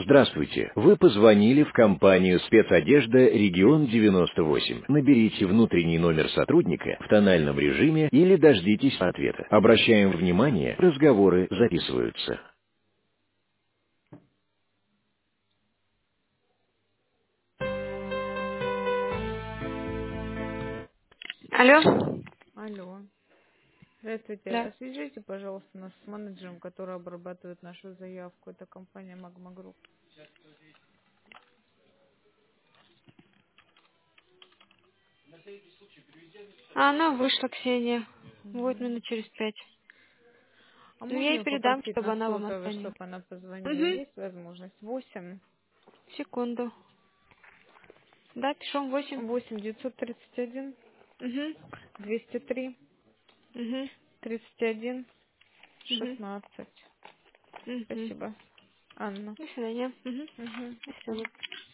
Здравствуйте. Вы позвонили в компанию «Спецодежда Регион 98». Наберите внутренний номер сотрудника в тональном режиме или дождитесь ответа. Обращаем внимание, разговоры записываются. Алло? Алло. Здравствуйте. Да. А свяжите, пожалуйста, нас с менеджером, который обрабатывает нашу заявку. Это компания Magma Group. А она вышла, Ксения. Вот Мгм. минут через 5. А Ну, я можно ей ее передам, попросить чтобы на она вам сотовый, отзвонила. чтобы она позвонила? Угу. Есть возможность? 8 Секунду. Да, пишем 8. 8 931 Угу. 203 Угу. 31 Угу. 16. Угу. Спасибо, Анна. До свидания. Угу. Мгм. До свидания.